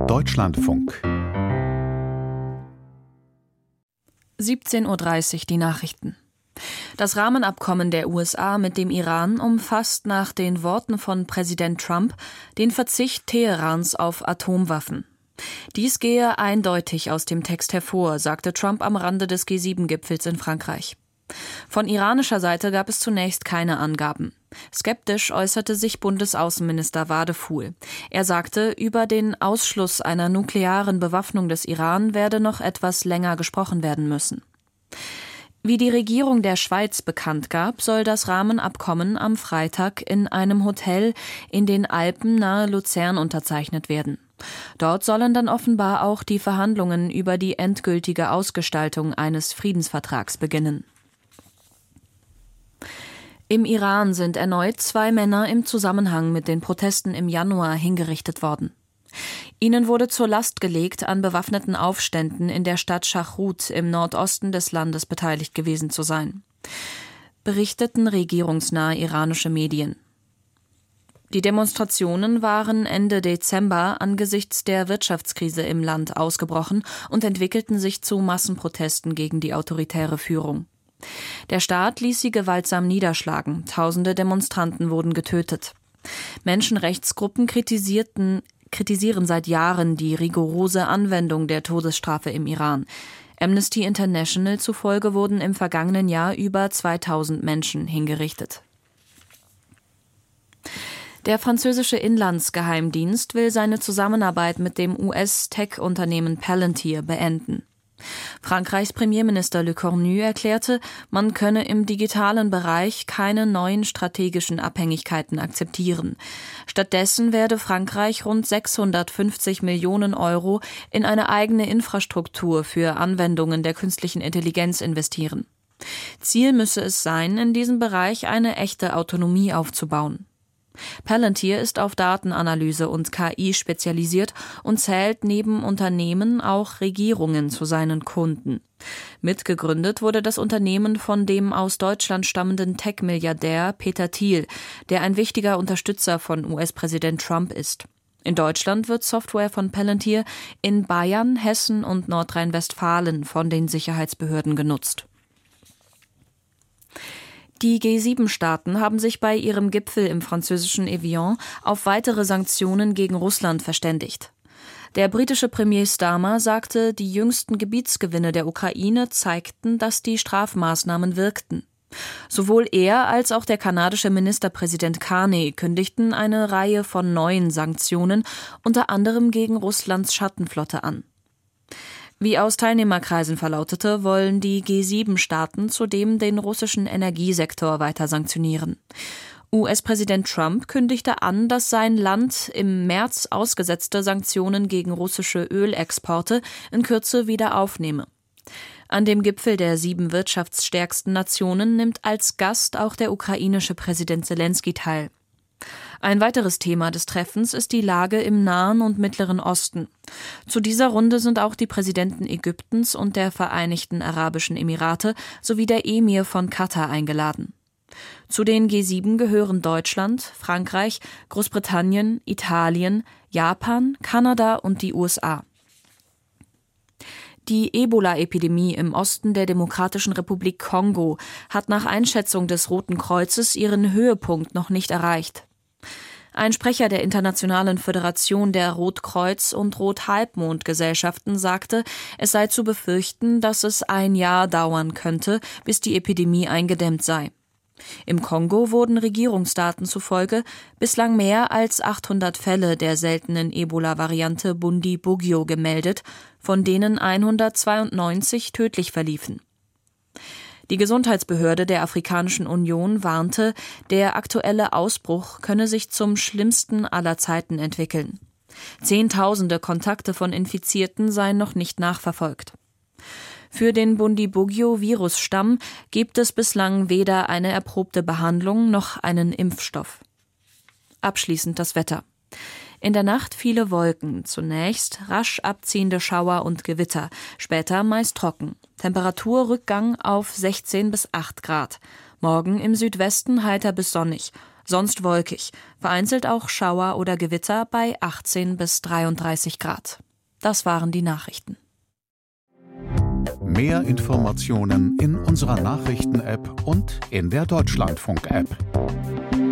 Deutschlandfunk 17:30 Uhr die Nachrichten. Das Rahmenabkommen der USA mit dem Iran umfasst nach den Worten von Präsident Trump den Verzicht Teherans auf Atomwaffen. Dies gehe eindeutig aus dem Text hervor, sagte Trump am Rande des G7-Gipfels in Frankreich. Von iranischer Seite gab es zunächst keine Angaben. Skeptisch äußerte sich Bundesaußenminister Wadefuhl. Er sagte, über den Ausschluss einer nuklearen Bewaffnung des Iran werde noch etwas länger gesprochen werden müssen. Wie die Regierung der Schweiz bekannt gab, soll das Rahmenabkommen am Freitag in einem Hotel in den Alpen nahe Luzern unterzeichnet werden. Dort sollen dann offenbar auch die Verhandlungen über die endgültige Ausgestaltung eines Friedensvertrags beginnen. Im Iran sind erneut 2 Männer im Zusammenhang mit den Protesten im Januar hingerichtet worden. Ihnen wurde zur Last gelegt, an bewaffneten Aufständen in der Stadt Shahroud im Nordosten des Landes beteiligt gewesen zu sein, berichteten regierungsnahe iranische Medien. Die Demonstrationen waren Ende Dezember angesichts der Wirtschaftskrise im Land ausgebrochen und entwickelten sich zu Massenprotesten gegen die autoritäre Führung. Der Staat ließ sie gewaltsam niederschlagen, Tausende Demonstranten wurden getötet. Menschenrechtsgruppen kritisieren seit Jahren die rigorose Anwendung der Todesstrafe im Iran. Amnesty International zufolge wurden im vergangenen Jahr über 2000 Menschen hingerichtet. Der französische Inlandsgeheimdienst will seine Zusammenarbeit mit dem US-Tech-Unternehmen Palantir beenden. Frankreichs Premierminister Le Cornu erklärte, man könne im digitalen Bereich keine neuen strategischen Abhängigkeiten akzeptieren. Stattdessen werde Frankreich rund 650 Millionen Euro in eine eigene Infrastruktur für Anwendungen der künstlichen Intelligenz investieren. Ziel müsse es sein, in diesem Bereich eine echte Autonomie aufzubauen. Palantir ist auf Datenanalyse und KI spezialisiert und zählt neben Unternehmen auch Regierungen zu seinen Kunden. Mitgegründet wurde das Unternehmen von dem aus Deutschland stammenden Tech-Milliardär Peter Thiel, der ein wichtiger Unterstützer von US-Präsident Trump ist. In Deutschland wird Software von Palantir in Bayern, Hessen und Nordrhein-Westfalen von den Sicherheitsbehörden genutzt. Die G7-Staaten haben sich bei ihrem Gipfel im französischen Evian auf weitere Sanktionen gegen Russland verständigt. Der britische Premier Starmer sagte, die jüngsten Gebietsgewinne der Ukraine zeigten, dass die Strafmaßnahmen wirkten. Sowohl er als auch der kanadische Ministerpräsident Carney kündigten eine Reihe von neuen Sanktionen, unter anderem gegen Russlands Schattenflotte an. Wie aus Teilnehmerkreisen verlautete, wollen die G7-Staaten zudem den russischen Energiesektor weiter sanktionieren. US-Präsident Trump kündigte an, dass sein Land im März ausgesetzte Sanktionen gegen russische Ölexporte in Kürze wieder aufnehme. An dem Gipfel der 7 wirtschaftsstärksten Nationen nimmt als Gast auch der ukrainische Präsident Selenskyj teil. Ein weiteres Thema des Treffens ist die Lage im Nahen und Mittleren Osten. Zu dieser Runde sind auch die Präsidenten Ägyptens und der Vereinigten Arabischen Emirate sowie der Emir von Katar eingeladen. Zu den G7 gehören Deutschland, Frankreich, Großbritannien, Italien, Japan, Kanada und die USA. Die Ebola-Epidemie im Osten der Demokratischen Republik Kongo hat nach Einschätzung des Roten Kreuzes ihren Höhepunkt noch nicht erreicht. Ein Sprecher der Internationalen Föderation der Rotkreuz- und Rothalbmond-Gesellschaften sagte, es sei zu befürchten, dass es ein Jahr dauern könnte, bis die Epidemie eingedämmt sei. Im Kongo wurden Regierungsdaten zufolge bislang mehr als 800 Fälle der seltenen Ebola-Variante Bundibugyo gemeldet, von denen 192 tödlich verliefen. Die Gesundheitsbehörde der Afrikanischen Union warnte, der aktuelle Ausbruch könne sich zum schlimmsten aller Zeiten entwickeln. Zehntausende Kontakte von Infizierten seien noch nicht nachverfolgt. Für den Bundibugyo-Virusstamm gibt es bislang weder eine erprobte Behandlung noch einen Impfstoff. Abschließend das Wetter. In der Nacht viele Wolken, zunächst rasch abziehende Schauer und Gewitter, später meist trocken. Temperaturrückgang auf 16 bis 8 Grad. Morgen im Südwesten heiter bis sonnig. sonst wolkig, vereinzelt auch Schauer oder Gewitter bei 18 bis 33 Grad. Das waren die Nachrichten. Mehr Informationen in unserer Nachrichten-App und in der Deutschlandfunk-App.